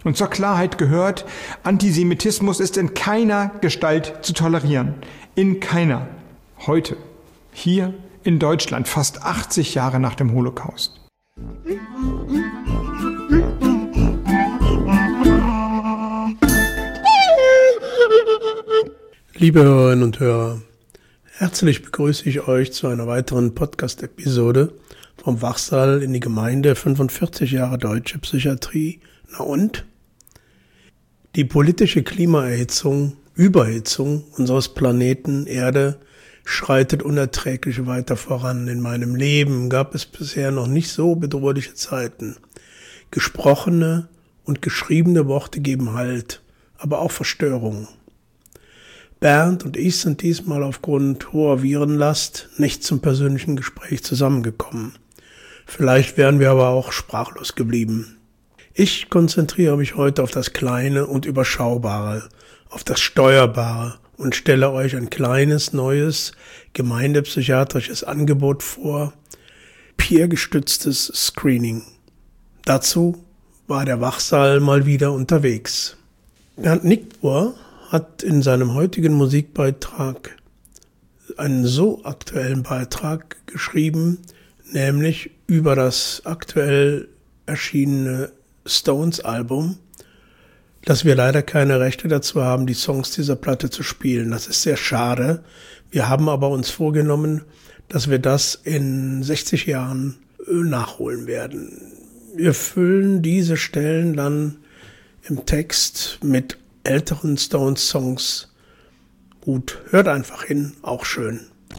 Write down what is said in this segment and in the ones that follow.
Und zur Klarheit gehört, Antisemitismus ist in keiner Gestalt zu tolerieren. In keiner. Heute. Hier in Deutschland, fast 80 Jahre nach dem Holocaust. Liebe Hörerinnen und Hörer, herzlich begrüße ich euch zu einer weiteren Podcast-Episode vom Wachsaal in die Gemeinde 45 Jahre Deutsche Psychiatrie. Na und? Die politische Klimaerhitzung, Überhitzung unseres Planeten Erde schreitet unerträglich weiter voran. In meinem Leben gab es bisher noch nicht so bedrohliche Zeiten. Gesprochene und geschriebene Worte geben Halt, aber auch Verstörung. Bernd und ich sind diesmal aufgrund hoher Virenlast nicht zum persönlichen Gespräch zusammengekommen. Vielleicht wären wir aber auch sprachlos geblieben. Ich konzentriere mich heute auf das Kleine und Überschaubare, auf das Steuerbare und stelle euch ein kleines, neues, gemeindepsychiatrisches Angebot vor, peergestütztes Screening. Dazu war der Wachsaal mal wieder unterwegs. Bernd Nickbohr hat in seinem heutigen Musikbeitrag einen so aktuellen Beitrag geschrieben, nämlich über das aktuell erschienene Stones-Album, dass wir leider keine Rechte dazu haben, die Songs dieser Platte zu spielen. Das ist sehr schade. Wir haben aber uns vorgenommen, dass wir das in 60 Jahren nachholen werden. Wir füllen diese Stellen dann im Text mit älteren Stones-Songs. Gut, hört einfach hin, auch schön.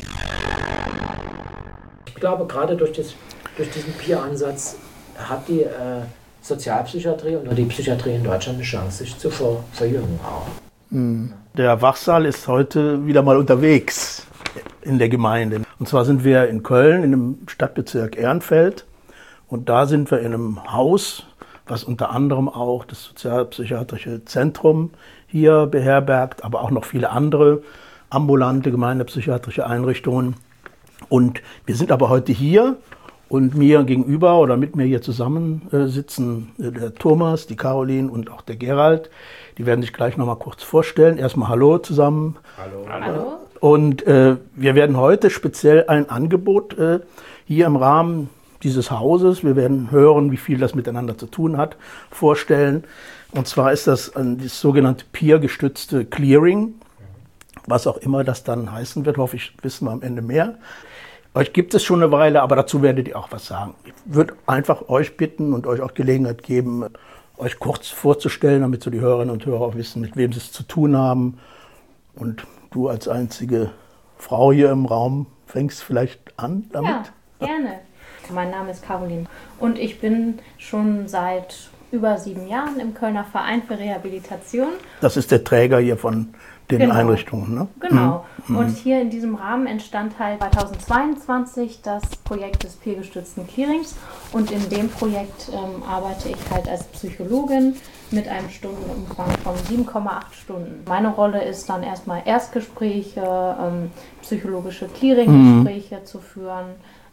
Ich glaube, gerade durch diesen Peer-Ansatz hat die Sozialpsychiatrie und die Psychiatrie in Deutschland eine Chance, sich zu verjüngen auch. Der Wachsaal ist heute wieder mal unterwegs in der Gemeinde. Und zwar sind wir in Köln, in dem Stadtbezirk Ehrenfeld. Und da sind wir in einem Haus, was unter anderem auch das Sozialpsychiatrische Zentrum hier beherbergt, aber auch noch viele andere ambulante gemeindepsychiatrische Einrichtungen. Und wir sind aber heute hier und mir gegenüber oder mit mir hier zusammen sitzen der Thomas, die Caroline und auch der Gerald. Die werden sich gleich noch mal kurz vorstellen. Erstmal Hallo zusammen. Hallo. Und wir werden heute speziell ein Angebot hier im Rahmen dieses Hauses, wir werden hören, wie viel das miteinander zu tun hat, vorstellen. Und zwar ist das das sogenannte peer-gestützte Clearing, was auch immer das dann heißen wird, hoffe ich, wissen wir am Ende mehr. Euch gibt es schon eine Weile, aber dazu werdet ihr auch was sagen. Ich würde einfach euch bitten und euch auch Gelegenheit geben, euch kurz vorzustellen, damit so die Hörerinnen und Hörer auch wissen, mit wem sie es zu tun haben. Und du als einzige Frau hier im Raum fängst vielleicht an damit? Ja, gerne. Mein Name ist Caroline und ich bin schon seit über 7 Jahren im Kölner Verein für Rehabilitation. Das ist der Träger hier von den Einrichtungen, ne? Genau. Und hier in diesem Rahmen entstand halt 2022 das Projekt des peergestützten Clearings. Und in dem Projekt arbeite ich halt als Psychologin mit einem Stundenumfang von 7,8 Stunden. Meine Rolle ist dann erstmal Erstgespräche, psychologische Clearing-Gespräche zu führen,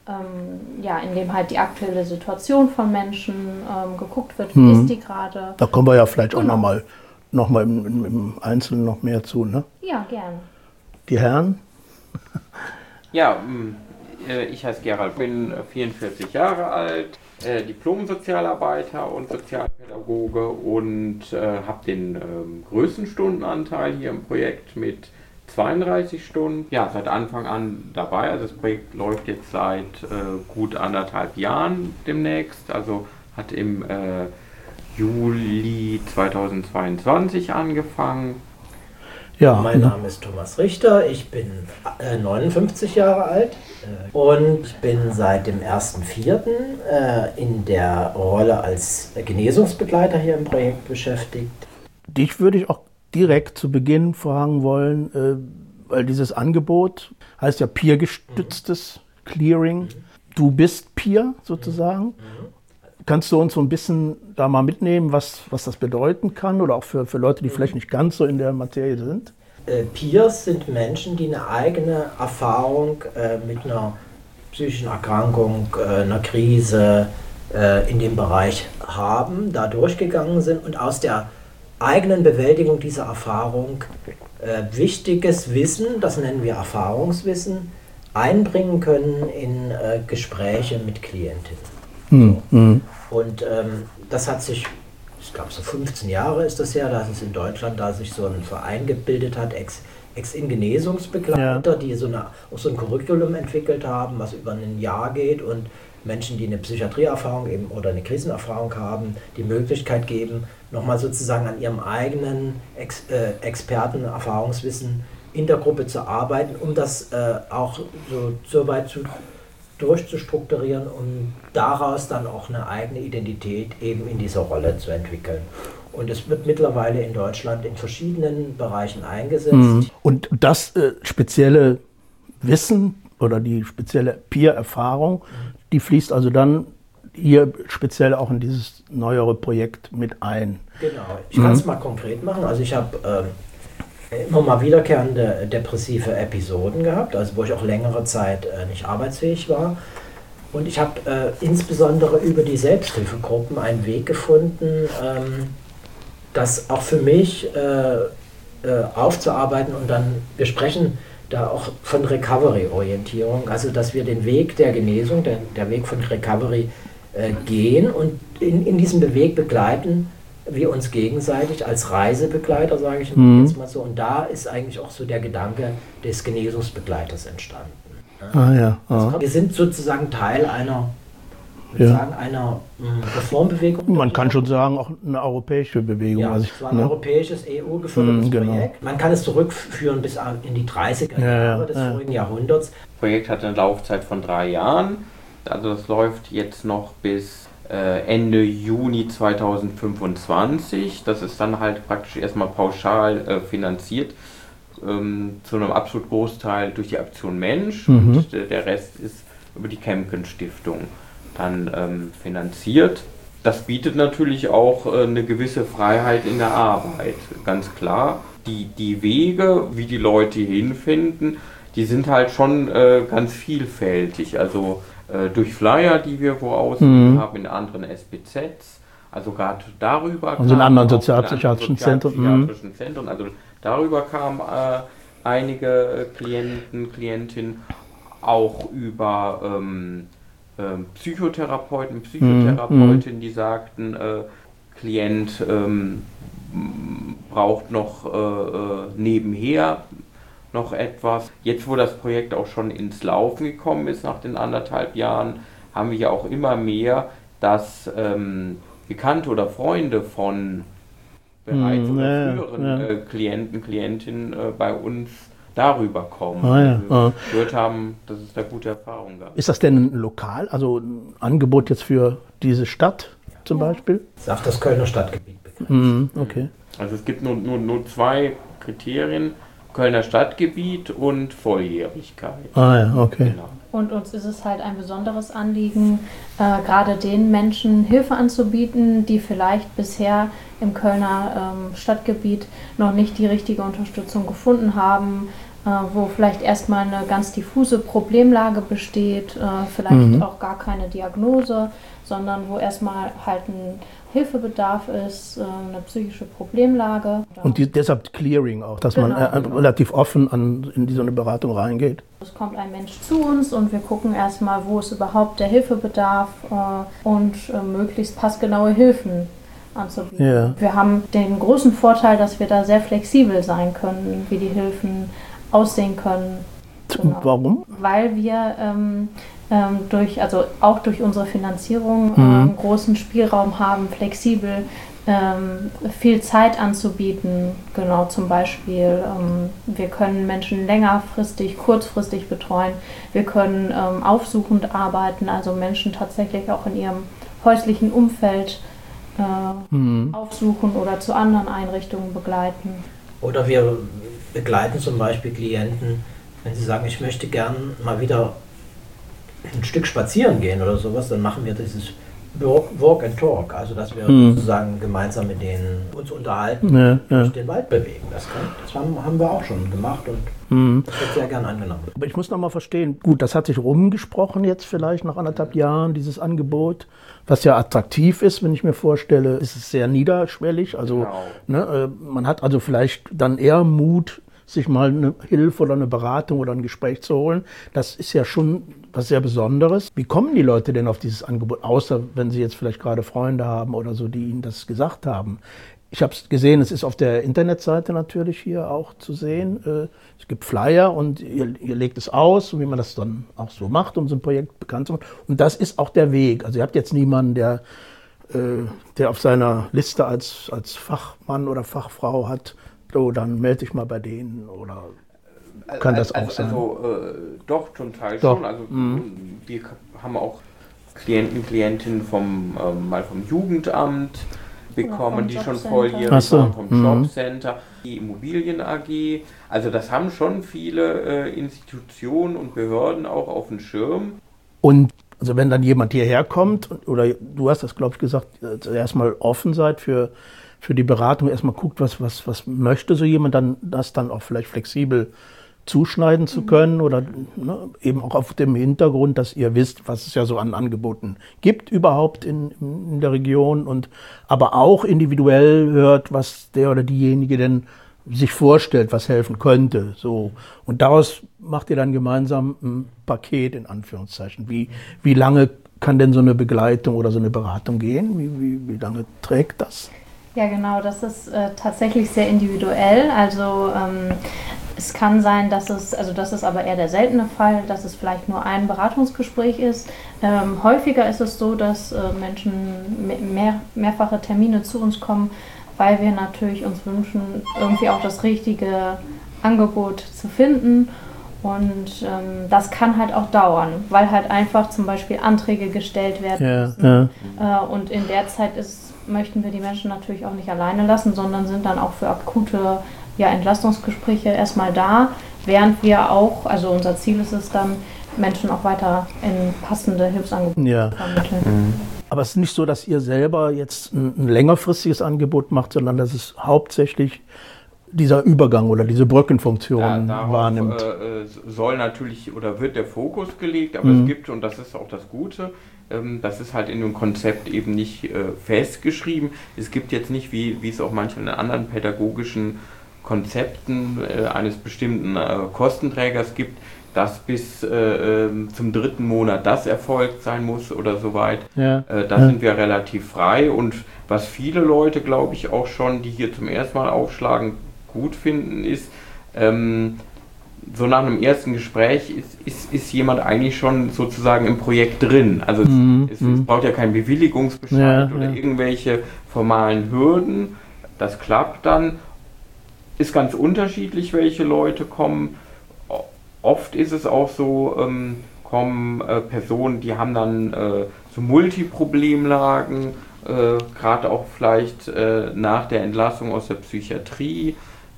in dem halt die aktuelle Situation von Menschen geguckt wird, wie ist die gerade. Da kommen wir ja vielleicht auch noch mal im Einzelnen noch mehr zu, ne? Ja, gern. Die Herren? Ja, ich heiße Gerald, bin 44 Jahre alt, Diplom-Sozialarbeiter und Sozialpädagoge und habe den größten Stundenanteil hier im Projekt mit 32 Stunden. Ja, seit Anfang an dabei. Also das Projekt läuft jetzt seit gut 1,5 Jahren demnächst. Also hat im Juli 2022 angefangen. Ja. Mein Name ist Thomas Richter, ich bin 59 Jahre alt und ich bin seit dem 1.4. In der Rolle als Genesungsbegleiter hier im Projekt beschäftigt. Dich würde ich auch direkt zu Beginn fragen wollen, weil dieses Angebot heißt ja peer-gestütztes Clearing. Du bist Peer sozusagen. Kannst du uns so ein bisschen da mal mitnehmen, was das bedeuten kann oder auch für Leute, die vielleicht nicht ganz so in der Materie sind? Peers sind Menschen, die eine eigene Erfahrung mit einer psychischen Erkrankung, einer Krise, in dem Bereich haben, da durchgegangen sind und aus der eigenen Bewältigung dieser Erfahrung wichtiges Wissen, das nennen wir Erfahrungswissen, einbringen können in Gespräche mit Klientinnen. So. Und das hat sich, ich glaube so 15 Jahre ist das her, dass es in Deutschland, da sich so ein Verein gebildet hat, Ex-In-Genesungsbegleiter, die auch so ein Curriculum entwickelt haben, was über ein Jahr geht und Menschen, die eine Psychiatrieerfahrung eben oder eine Krisenerfahrung haben, die Möglichkeit geben, nochmal sozusagen an ihrem eigenen Experten-Erfahrungswissen in der Gruppe zu arbeiten, um das auch so weit durchzustrukturieren, um daraus dann auch eine eigene Identität eben in dieser Rolle zu entwickeln. Und es wird mittlerweile in Deutschland in verschiedenen Bereichen eingesetzt. Und das spezielle Wissen oder die spezielle Peer-Erfahrung, die fließt also dann hier speziell auch in dieses neuere Projekt mit ein. Genau, ich kann es mal konkret machen. Also ich habe immer mal wiederkehrende depressive Episoden gehabt, also wo ich auch längere Zeit nicht arbeitsfähig war. Und ich habe insbesondere über die Selbsthilfegruppen einen Weg gefunden, das auch für mich aufzuarbeiten und dann, wir sprechen da auch von Recovery-Orientierung, also dass wir den Weg der Genesung, der Weg von Recovery gehen und in diesem Weg begleiten wir uns gegenseitig als Reisebegleiter, sage ich jetzt mal so. Und da ist eigentlich auch so der Gedanke des Genesungsbegleiters entstanden. Also wir sind sozusagen Teil einer Reformbewegung. Man kann schon sagen, auch eine europäische Bewegung. Ja, es war ein europäisches, EU-gefördertes Projekt. Man kann es zurückführen bis in die 30er Jahre des vorigen Jahrhunderts. Das Projekt hat eine Laufzeit von 3 Jahren. Also es läuft jetzt noch bis Ende Juni 2025. Das ist dann halt praktisch erstmal pauschal finanziert. Zu einem absolut Großteil durch die Aktion Mensch. Und der Rest ist über die Kemken-Stiftung dann finanziert. Das bietet natürlich auch eine gewisse Freiheit in der Arbeit, ganz klar. Die Wege, wie die Leute hier hinfinden, die sind halt schon ganz vielfältig. Also durch Flyer, die wir wo ausgegeben haben in anderen SBZs, also gerade darüber. Also in anderen sozialpsychiatrischen Zentren. Also darüber kamen einige Klientinnen, auch über Psychotherapeuten, Psychotherapeutinnen, die sagten, Klient braucht noch nebenher noch etwas. Jetzt, wo das Projekt auch schon ins Laufen gekommen ist nach den 1,5 Jahren, haben wir ja auch immer mehr, dass Bekannte oder Freunde von bereits oder früheren Klientinnen bei uns darüber kommen. Gehört haben, dass es da gute Erfahrungen gab. Ist das denn lokal, also ein Angebot jetzt für diese Stadt zum Beispiel? Das ist auf das Kölner Stadtgebiet begrenzt. Okay. Also es gibt nur 2 Kriterien, Kölner Stadtgebiet und Volljährigkeit. Okay. Genau. Und uns ist es halt ein besonderes Anliegen, gerade den Menschen Hilfe anzubieten, die vielleicht bisher im Kölner Stadtgebiet noch nicht die richtige Unterstützung gefunden haben, wo vielleicht erstmal eine ganz diffuse Problemlage besteht, vielleicht auch gar keine Diagnose, sondern wo erstmal halt ein Hilfebedarf ist, eine psychische Problemlage. Und deshalb Clearing auch, dass man relativ offen in so eine Beratung reingeht. Es kommt ein Mensch zu uns und wir gucken erstmal, wo ist überhaupt der Hilfebedarf und möglichst passgenaue Hilfen anzubieten. Ja. Wir haben den großen Vorteil, dass wir da sehr flexibel sein können, wie die Hilfen aussehen können. Genau. Warum? Weil wir durch unsere Finanzierung einen großen Spielraum haben, flexibel viel Zeit anzubieten. Genau, zum Beispiel, wir können Menschen längerfristig, kurzfristig betreuen. Wir können aufsuchend arbeiten, also Menschen tatsächlich auch in ihrem häuslichen Umfeld aufsuchen oder zu anderen Einrichtungen begleiten. Oder wir begleiten zum Beispiel Klienten, wenn sie sagen, ich möchte gern mal wieder ein Stück spazieren gehen oder sowas, dann machen wir dieses Walk and Talk, also dass wir sozusagen gemeinsam mit denen uns unterhalten, durch den Wald bewegen. Das haben wir auch schon gemacht und das wird sehr gern angenommen. Aber ich muss noch mal verstehen, gut, das hat sich rumgesprochen jetzt vielleicht nach 1,5 Jahren, dieses Angebot, was ja attraktiv ist, wenn ich mir vorstelle, ist es sehr niederschwellig, also man hat also vielleicht dann eher Mut, sich mal eine Hilfe oder eine Beratung oder ein Gespräch zu holen. Das ist ja schon was sehr Besonderes. Wie kommen die Leute denn auf dieses Angebot, außer wenn sie jetzt vielleicht gerade Freunde haben oder so, die ihnen das gesagt haben? Ich habe es gesehen, es ist auf der Internetseite natürlich hier auch zu sehen. Es gibt Flyer und ihr legt es aus, wie man das dann auch so macht, um so ein Projekt bekannt zu machen. Und das ist auch der Weg. Also ihr habt jetzt niemanden, der auf seiner Liste als Fachmann oder Fachfrau hat, so, dann melde dich mal bei denen oder kann das auch sein? Doch, zum Teil schon. Also wir haben auch Klientinnen vom Jugendamt bekommen, die schon volljährig waren, vom Jobcenter, die Immobilien AG. Also das haben schon viele Institutionen und Behörden auch auf dem Schirm. Und also wenn dann jemand hierher kommt, oder du hast das, glaube ich, gesagt, erstmal offen seid für die Beratung, erstmal guckt, was möchte so jemand, dann das dann auch vielleicht flexibel zuschneiden zu können oder eben auch auf dem Hintergrund, dass ihr wisst, was es ja so an Angeboten gibt überhaupt in der Region und aber auch individuell hört, was der oder diejenige denn sich vorstellt, was helfen könnte. So. Und daraus macht ihr dann gemeinsam ein Paket in Anführungszeichen. Wie lange kann denn so eine Begleitung oder so eine Beratung gehen? Wie lange trägt das? Ja, genau, das ist tatsächlich sehr individuell. Also es kann sein, das ist aber eher der seltene Fall, dass es vielleicht nur ein Beratungsgespräch ist. Häufiger ist es so, dass Menschen mehrfache Termine zu uns kommen, weil wir natürlich uns wünschen, irgendwie auch das richtige Angebot zu finden. Und das kann halt auch dauern, weil halt einfach zum Beispiel Anträge gestellt werden müssen. Und in der Zeit möchten wir die Menschen natürlich auch nicht alleine lassen, sondern sind dann auch für akute Entlastungsgespräche erstmal da, während wir auch, also unser Ziel ist es dann, Menschen auch weiter in passende Hilfsangebote vermitteln. Aber es ist nicht so, dass ihr selber jetzt ein längerfristiges Angebot macht, sondern dass es hauptsächlich dieser Übergang oder diese Brückenfunktion wahrnimmt. Soll natürlich oder wird der Fokus gelegt, aber es gibt, und das ist auch das Gute, das ist halt in dem Konzept eben nicht festgeschrieben. Es gibt jetzt nicht, wie es auch manchmal in anderen pädagogischen Konzepten eines bestimmten Kostenträgers gibt, dass bis zum 3. Monat das erfolgt sein muss oder soweit. Da sind wir relativ frei und was viele Leute, glaube ich, auch schon, die hier zum ersten Mal aufschlagen, gut finden, ist, so nach einem ersten Gespräch ist jemand eigentlich schon sozusagen im Projekt drin. Also es braucht ja keinen Bewilligungsbescheid oder irgendwelche formalen Hürden. Das klappt dann. Ist ganz unterschiedlich, welche Leute kommen. Oft ist es auch so, kommen Personen, die haben dann so Multiproblemlagen, gerade auch vielleicht nach der Entlassung aus der Psychiatrie.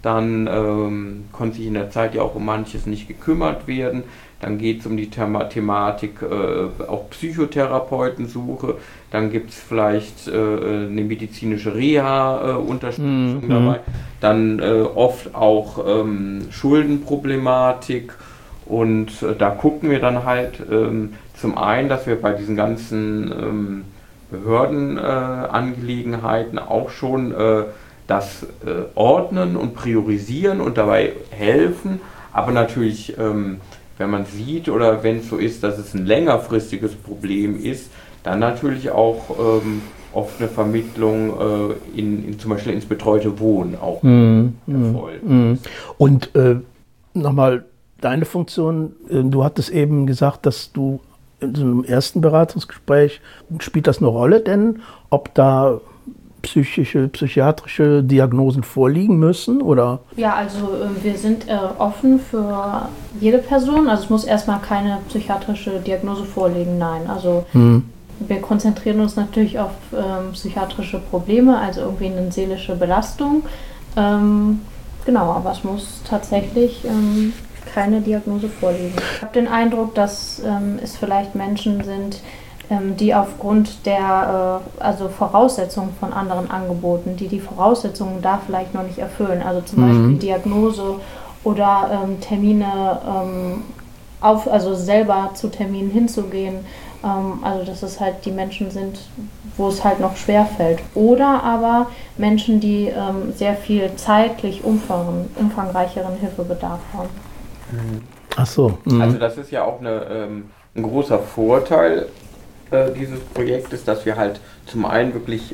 Dann konnte sich in der Zeit ja auch um manches nicht gekümmert werden. Dann geht es um die Thematik auch Psychotherapeutensuche. Dann gibt es vielleicht eine medizinische Reha-Unterstützung dabei. Dann oft auch Schuldenproblematik. Und da gucken wir dann halt zum einen, dass wir bei diesen ganzen Behördenangelegenheiten auch schon das ordnen und priorisieren und dabei helfen, aber natürlich, wenn man sieht oder wenn es so ist, dass es ein längerfristiges Problem ist, dann natürlich auch oft eine Vermittlung zum Beispiel ins betreute Wohnen auch erfolgt. Und nochmal deine Funktion, du hattest eben gesagt, dass du in so einem ersten Beratungsgespräch, spielt das eine Rolle denn, ob da psychiatrische Diagnosen vorliegen müssen, oder? Ja, also wir sind offen für jede Person. Also es muss erstmal keine psychiatrische Diagnose vorliegen, nein. Also wir konzentrieren uns natürlich auf psychiatrische Probleme, also irgendwie eine seelische Belastung. Genau, aber es muss tatsächlich keine Diagnose vorliegen. Ich habe den Eindruck, dass es vielleicht Menschen sind, die aufgrund der Voraussetzungen von anderen Angeboten, die Voraussetzungen da vielleicht noch nicht erfüllen, also zum Beispiel Diagnose oder Termine, selber zu Terminen hinzugehen, also dass es halt die Menschen sind, wo es halt noch schwer fällt. Oder aber Menschen, die sehr viel zeitlich umfangreicheren Hilfebedarf haben. Ach so. Also das ist ja auch ein großer Vorteil dieses Projektes, dass wir halt zum einen wirklich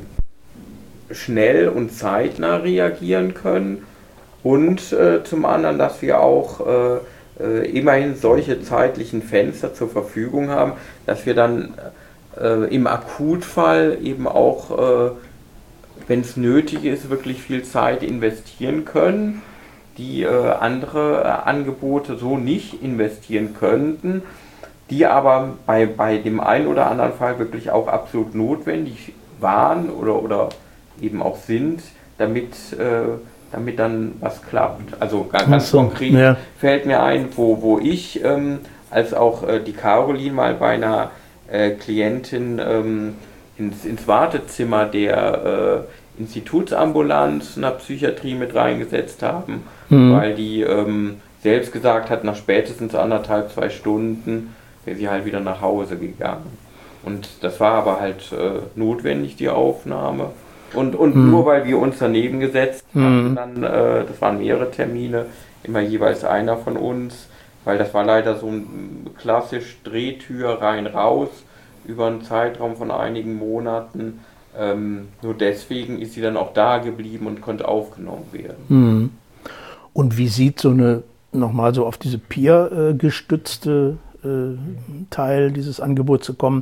schnell und zeitnah reagieren können und zum anderen, dass wir auch immerhin solche zeitlichen Fenster zur Verfügung haben, dass wir dann im Akutfall eben auch, wenn es nötig ist, wirklich viel Zeit investieren können, die andere Angebote so nicht investieren könnten, die aber bei dem einen oder anderen Fall wirklich auch absolut notwendig waren oder eben auch sind, damit dann was klappt. Also ganz konkret fällt mir ein, wo ich als auch die Caroline mal bei einer Klientin ins Wartezimmer der Institutsambulanz einer Psychiatrie mit reingesetzt haben, weil die selbst gesagt hat, nach spätestens 1,5, 2 Stunden wäre sie halt wieder nach Hause gegangen. Und das war aber halt notwendig, die Aufnahme. Und nur weil wir uns daneben gesetzt haben, dann, das waren mehrere Termine, immer jeweils einer von uns, weil das war leider so ein klassisch Drehtür rein raus über einen Zeitraum von einigen Monaten. Nur deswegen ist sie dann auch da geblieben und konnte aufgenommen werden. Und wie sieht so eine, nochmal so auf diese Peer-gestützte Teil dieses Angebots zu kommen,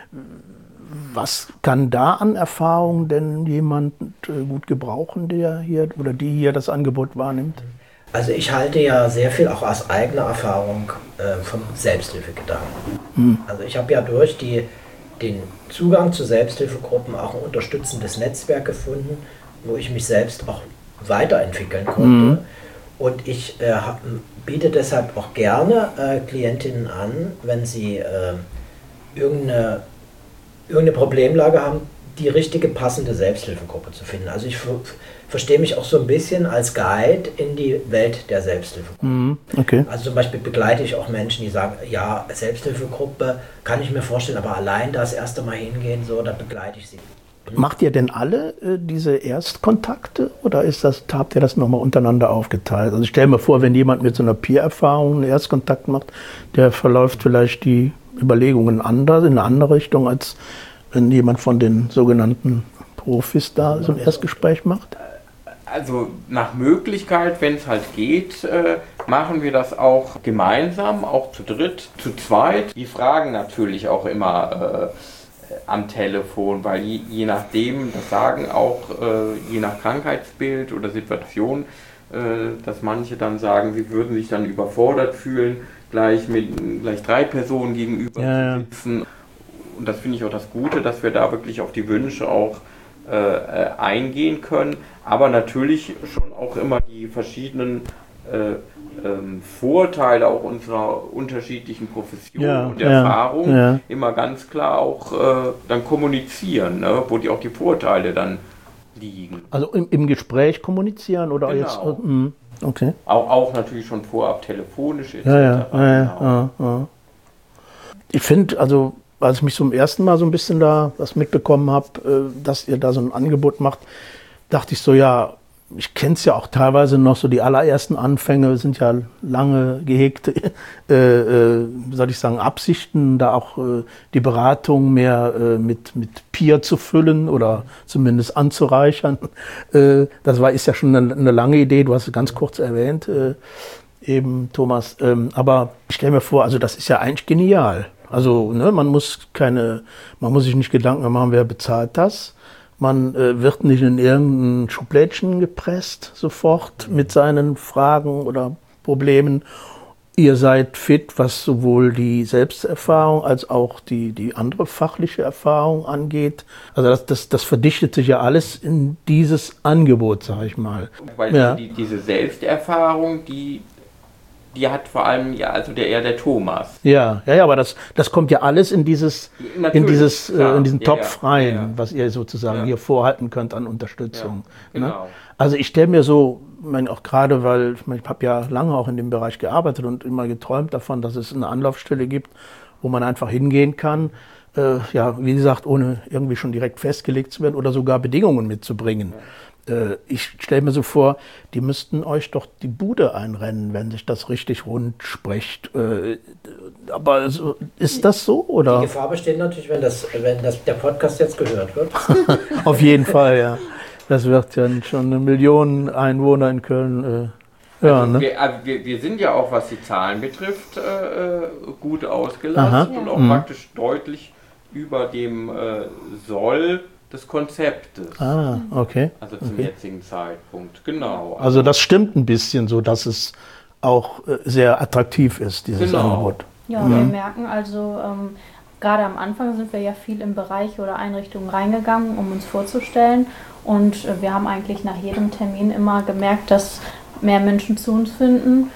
was kann da an Erfahrung denn jemand gut gebrauchen, der hier oder die hier das Angebot wahrnimmt? Also ich halte ja sehr viel auch aus eigener Erfahrung vom Selbsthilfegedanken. Also ich habe ja durch den Zugang zu Selbsthilfegruppen auch ein unterstützendes Netzwerk gefunden, wo ich mich selbst auch weiterentwickeln konnte. Und ich biete deshalb auch gerne Klientinnen an, wenn sie irgendeine Problemlage haben, die richtige passende Selbsthilfegruppe zu finden. Also ich verstehe mich auch so ein bisschen als Guide in die Welt der Selbsthilfegruppe. Okay. Also zum Beispiel begleite ich auch Menschen, die sagen, ja, Selbsthilfegruppe kann ich mir vorstellen, aber allein das erste Mal hingehen, so, da begleite ich sie. Macht ihr denn alle diese Erstkontakte oder habt ihr das nochmal untereinander aufgeteilt? Also ich stelle mir vor, wenn jemand mit so einer Peer-Erfahrung einen Erstkontakt macht, der verläuft vielleicht die Überlegungen anders, in eine andere Richtung, als wenn jemand von den sogenannten Profis da so ein Erstgespräch macht? Also nach Möglichkeit, wenn es halt geht, machen wir das auch gemeinsam, auch zu dritt, zu zweit. Die fragen natürlich auch immer am Telefon, weil je nachdem, das sagen auch je nach Krankheitsbild oder Situation, dass manche dann sagen, sie würden sich dann überfordert fühlen, gleich 3 Personen gegenüber zu sitzen. Und das finde ich auch das Gute, dass wir da wirklich auf die Wünsche auch eingehen können, aber natürlich schon auch immer die verschiedenen Vorteile auch unserer unterschiedlichen Professionen und Erfahrungen immer ganz klar auch dann kommunizieren, ne, wo auch die Vorteile dann liegen. Also im Gespräch kommunizieren oder genau. Jetzt? Okay. Auch natürlich schon vorab telefonisch etc. Ja. Ich finde, also als ich mich zum ersten Mal so ein bisschen da was mitbekommen habe, dass ihr da so ein Angebot macht, dachte ich so, ja, ich kenne es ja auch teilweise noch, so die allerersten Anfänge sind ja lange gehegte, soll ich sagen, Absichten, da auch die Beratung mehr mit Peer zu füllen oder zumindest anzureichern. Das ist ja schon eine lange Idee, du hast es ganz kurz erwähnt, eben Thomas. Aber ich stelle mir vor, also das ist ja eigentlich genial. Also ne, man muss sich nicht Gedanken machen, wer bezahlt das. Man wird nicht in irgendein Schublädchen gepresst sofort mit seinen Fragen oder Problemen. Ihr seid fit, was sowohl die Selbsterfahrung als auch die andere fachliche Erfahrung angeht. Also das verdichtet sich ja alles in dieses Angebot, sag ich mal. Weil diese Selbsterfahrung, die hat vor allem der Thomas. Ja, aber das kommt ja alles in diesen Topf rein, was ihr sozusagen hier vorhalten könnt an Unterstützung. Ja, genau. Ne? Also ich stelle mir so, auch gerade, weil ich habe ja lange auch in dem Bereich gearbeitet und immer geträumt davon, dass es eine Anlaufstelle gibt, wo man einfach hingehen kann, wie gesagt, ohne irgendwie schon direkt festgelegt zu werden oder sogar Bedingungen mitzubringen. Ich stelle mir so vor, die müssten euch doch die Bude einrennen, wenn sich das richtig rund spricht. Aber ist das so, oder? Die Gefahr besteht natürlich, wenn der Podcast jetzt gehört wird. Auf jeden Fall, ja. Das wird ja schon 1 Million Einwohner in Köln hören. Ne? Wir sind ja auch, was die Zahlen betrifft, gut ausgelastet und auch praktisch deutlich über dem Soll des Konzeptes. Okay. Also zum jetzigen Zeitpunkt, genau. Also das stimmt ein bisschen so, dass es auch sehr attraktiv ist, dieses Angebot. Ja, wir merken also, gerade am Anfang sind wir ja viel in Bereiche oder Einrichtungen reingegangen, um uns vorzustellen. Und wir haben eigentlich nach jedem Termin immer gemerkt, dass mehr Menschen zu uns finden.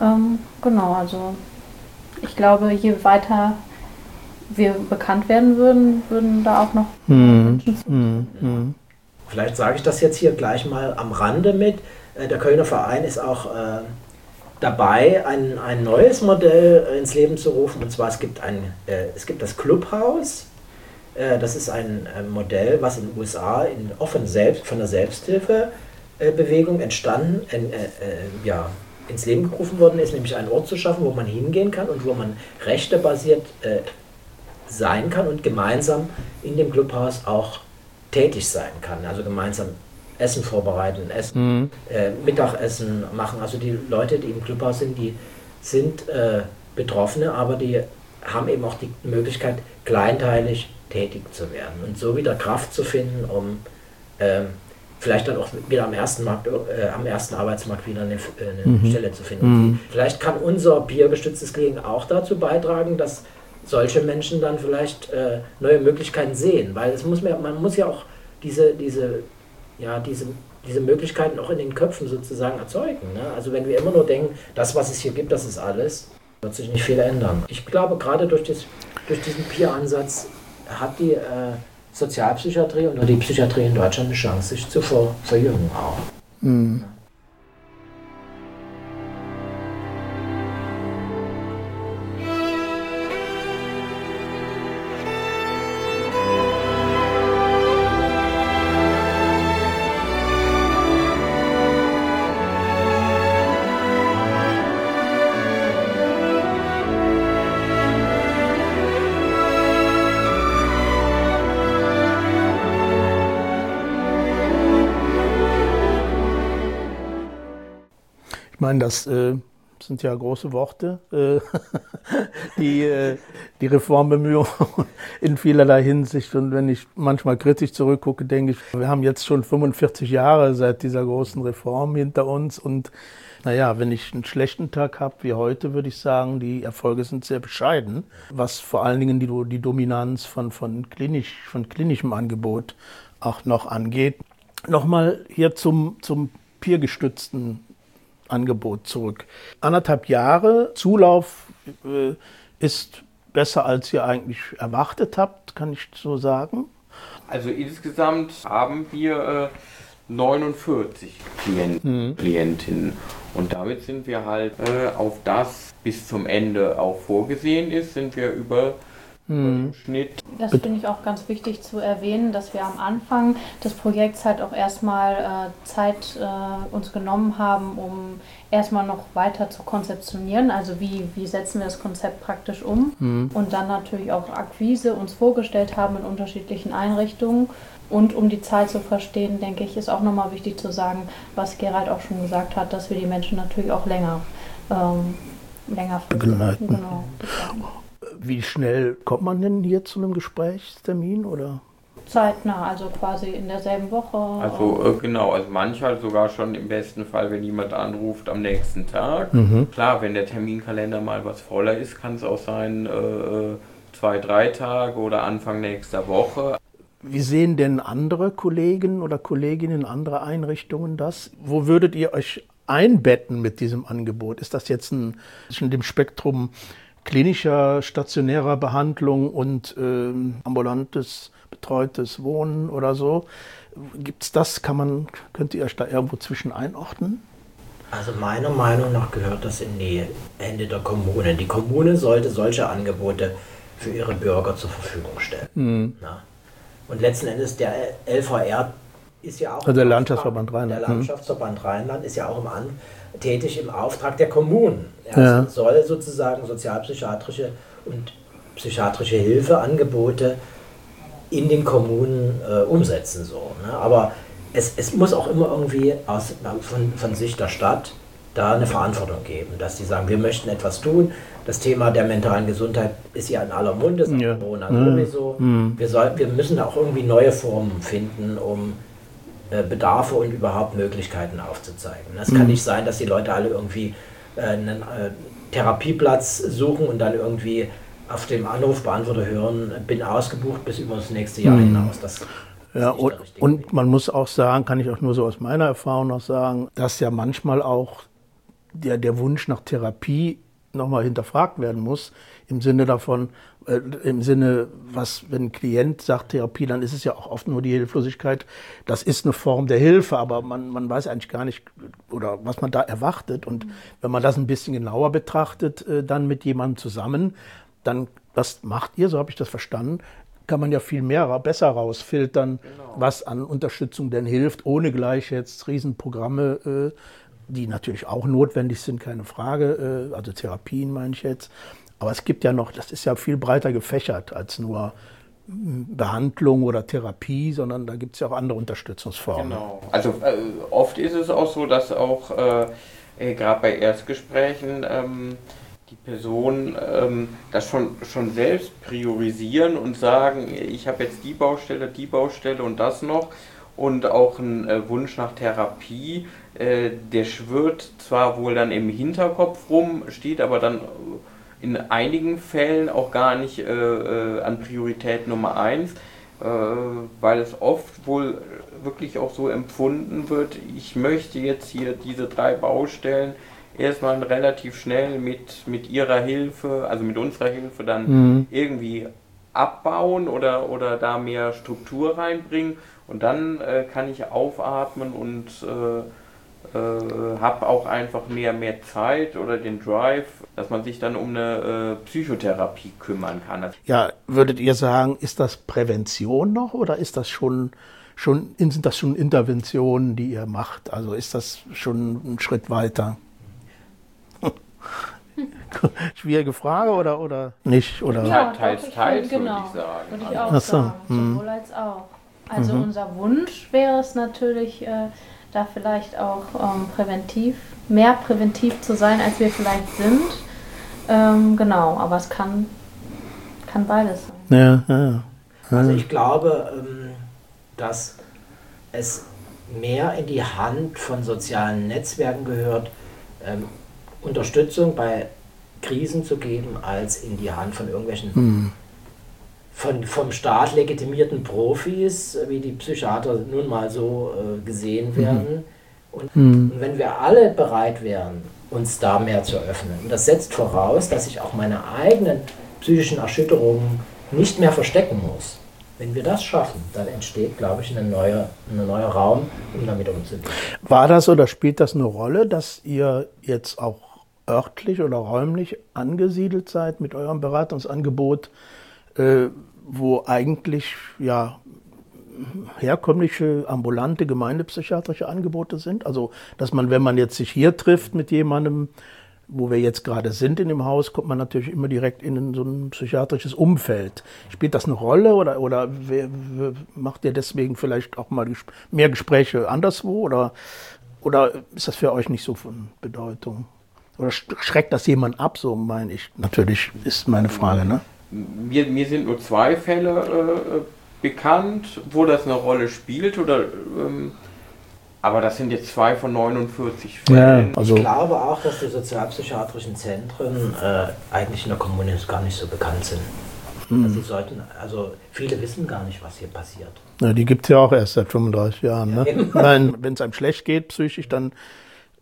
Also ich glaube, je weiter wir bekannt werden würden da auch noch Menschen zu. Vielleicht sage ich das jetzt hier gleich mal am Rande mit. Der Kölner Verein ist auch dabei, ein neues Modell ins Leben zu rufen. Und zwar es gibt das Clubhaus. Das ist ein Modell, was in den USA auch von der Selbsthilfebewegung entstanden, ins Leben gerufen worden ist, nämlich einen Ort zu schaffen, wo man hingehen kann und wo man rechtebasiert sein kann und gemeinsam in dem Clubhaus auch tätig sein kann. Also gemeinsam Essen vorbereiten, Mittagessen machen. Also die Leute, die im Clubhaus sind, die sind Betroffene, aber die haben eben auch die Möglichkeit, kleinteilig tätig zu werden und so wieder Kraft zu finden, um vielleicht dann auch wieder am ersten Arbeitsmarkt wieder eine Stelle zu finden. Vielleicht kann unser peergestütztes Clearing auch dazu beitragen, dass solche Menschen dann vielleicht neue Möglichkeiten sehen, weil man muss ja auch diese Möglichkeiten auch in den Köpfen sozusagen erzeugen. Ne? Also wenn wir immer nur denken, das, was es hier gibt, das ist alles, wird sich nicht viel ändern. Ich glaube, gerade durch diesen Peer-Ansatz hat die Sozialpsychiatrie und die Psychiatrie in Deutschland eine Chance, sich zu verjüngen auch. Ich meine, das sind ja große Worte, die Reformbemühungen in vielerlei Hinsicht. Und wenn ich manchmal kritisch zurückgucke, denke ich, wir haben jetzt schon 45 Jahre seit dieser großen Reform hinter uns. Und wenn ich einen schlechten Tag habe wie heute, würde ich sagen, die Erfolge sind sehr bescheiden, was vor allen Dingen die Dominanz von klinischem Angebot auch noch angeht. Nochmal hier zum peergestützten Angebot zurück. 1,5 Jahre Zulauf ist besser, als ihr eigentlich erwartet habt, kann ich so sagen. Also insgesamt haben wir 49 Klientinnen und damit sind wir halt auf das bis zum Ende auch vorgesehen ist, sind wir über im Schnitt. Das finde ich auch ganz wichtig zu erwähnen, dass wir am Anfang des Projekts halt auch erstmal Zeit uns genommen haben, um erstmal noch weiter zu konzeptionieren, also wie setzen wir das Konzept praktisch um und dann natürlich auch Akquise uns vorgestellt haben in unterschiedlichen Einrichtungen. Und um die Zahl zu verstehen, denke ich, ist auch nochmal wichtig zu sagen, was Gerald auch schon gesagt hat, dass wir die Menschen natürlich auch länger begleiten. Genau. Wie schnell kommt man denn hier zu einem Gesprächstermin, oder? Zeitnah, also quasi in derselben Woche. Also manchmal sogar schon im besten Fall, wenn jemand anruft, am nächsten Tag. Klar, wenn der Terminkalender mal was voller ist, kann es auch sein 2-3 Tage oder Anfang nächster Woche. Wie sehen denn andere Kollegen oder Kolleginnen in anderer Einrichtungen das? Wo würdet ihr euch einbetten mit diesem Angebot? Ist das jetzt zwischen dem Spektrum klinischer, stationärer Behandlung und ambulantes, betreutes Wohnen oder so? Gibt's das? Könnt ihr euch da irgendwo zwischen einordnen? Also meiner Meinung nach gehört das in die Hände der Kommune. Die Kommune sollte solche Angebote für ihre Bürger zur Verfügung stellen. Ja. Und letzten Endes der LVR ist ja auch... Also der Landschaftsverband Rheinland. Der Landschaftsverband Rheinland ist ja auch tätig im Auftrag der Kommunen. Er soll sozusagen sozialpsychiatrische und psychiatrische Hilfeangebote in den Kommunen umsetzen. So, ne? Aber es muss auch immer irgendwie von Sicht der Stadt da eine Verantwortung geben, dass die sagen, wir möchten etwas tun. Das Thema der mentalen Gesundheit ist ja in aller Munde, Corona sowieso. Wir müssen auch irgendwie neue Formen finden, um Bedarfe und überhaupt Möglichkeiten aufzuzeigen. Es kann nicht sein, dass die Leute alle irgendwie einen Therapieplatz suchen und dann irgendwie auf dem Anrufbeantworter hören, bin ausgebucht bis über das nächste Jahr hinaus. Ja, und man muss auch sagen, kann ich auch nur so aus meiner Erfahrung noch sagen, dass ja manchmal auch der Wunsch nach Therapie nochmal hinterfragt werden muss, im Sinne davon, wenn ein Klient sagt Therapie, dann ist es ja auch oft nur die Hilflosigkeit. Das ist eine Form der Hilfe, aber man weiß eigentlich gar nicht, oder was man da erwartet. Und wenn man das ein bisschen genauer betrachtet, dann mit jemandem zusammen, dann, was macht ihr, so habe ich das verstanden, kann man ja viel besser rausfiltern, was an Unterstützung denn hilft, ohne gleich jetzt Riesenprogramme, die natürlich auch notwendig sind, keine Frage, also Therapien meine ich jetzt. Aber es gibt ja noch, das ist ja viel breiter gefächert als nur Behandlung oder Therapie, sondern da gibt es ja auch andere Unterstützungsformen. Genau. Also oft ist es auch so, dass auch gerade bei Erstgesprächen die Personen das schon selbst priorisieren und sagen, ich habe jetzt die Baustelle und das noch. Und auch ein Wunsch nach Therapie, der schwirrt zwar wohl dann im Hinterkopf rum, steht aber dann in einigen Fällen auch gar nicht an Priorität Nummer 1, weil es oft wohl wirklich auch so empfunden wird, ich möchte jetzt hier diese 3 Baustellen erstmal relativ schnell mit ihrer Hilfe, also mit unserer Hilfe dann irgendwie abbauen oder da mehr Struktur reinbringen und dann kann ich aufatmen und habe auch einfach mehr Zeit oder den Drive, dass man sich dann um eine Psychotherapie kümmern kann. Ja, würdet ihr sagen, ist das Prävention noch oder ist das sind das schon Interventionen, die ihr macht? Also ist das schon ein Schritt weiter? Schwierige Frage oder nicht? Oder? Ja, teils, würde ich sagen. Würde ich auch sagen, sowohl als auch. Also unser Wunsch wäre es natürlich, da vielleicht auch mehr präventiv zu sein, als wir vielleicht sind. Genau, aber es kann beides sein. Ja. Also ich glaube, dass es mehr in die Hand von sozialen Netzwerken gehört, Unterstützung bei Krisen zu geben, als in die Hand von irgendwelchen vom Staat legitimierten Profis, wie die Psychiater nun mal so gesehen werden. Und wenn wir alle bereit wären, uns da mehr zu öffnen, und das setzt voraus, dass ich auch meine eigenen psychischen Erschütterungen nicht mehr verstecken muss. Wenn wir das schaffen, dann entsteht, glaube ich, ein neuer Raum, um damit umzugehen. War das oder spielt das eine Rolle, dass ihr jetzt auch örtlich oder räumlich angesiedelt seid mit eurem Beratungsangebot, wo eigentlich ja herkömmliche ambulante gemeindepsychiatrische Angebote sind? Also, dass man, wenn man jetzt sich hier trifft mit jemandem, wo wir jetzt gerade sind in dem Haus, kommt man natürlich immer direkt in so ein psychiatrisches Umfeld. Spielt das eine Rolle oder macht ihr deswegen vielleicht auch mal mehr Gespräche anderswo oder ist das für euch nicht so von Bedeutung? Oder schreckt das jemand ab, so meine ich? Natürlich ist meine Frage, ne? Mir sind nur 2 Fälle bekannt, wo das eine Rolle spielt, aber das sind jetzt 2 von 49 Fällen. Ja, also ich glaube auch, dass die sozialpsychiatrischen Zentren eigentlich in der Kommune gar nicht so bekannt sind. Also viele wissen gar nicht, was hier passiert. Ja, die gibt es ja auch erst seit 35 Jahren. Ne? Wenn es einem schlecht geht psychisch, dann